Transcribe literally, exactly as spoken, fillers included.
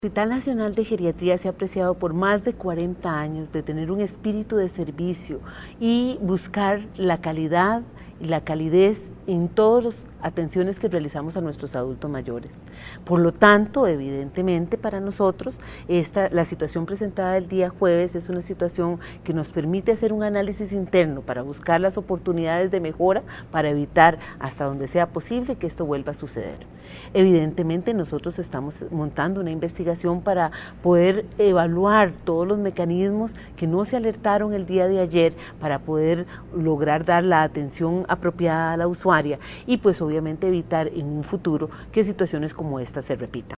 El Hospital Nacional de Geriatría se ha apreciado por más de cuarenta años de tener un espíritu de servicio y buscar la calidad y la calidez en todas las atenciones que realizamos a nuestros adultos mayores. Por lo tanto, evidentemente para nosotros, esta, la situación presentada el día jueves es una situación que nos permite hacer un análisis interno para buscar las oportunidades de mejora para evitar hasta donde sea posible que esto vuelva a suceder. Evidentemente nosotros estamos montando una investigación para poder evaluar todos los mecanismos que no se alertaron el día de ayer para poder lograr dar la atención apropiada a la usuaria y pues obviamente evitar en un futuro que situaciones como esta se repitan.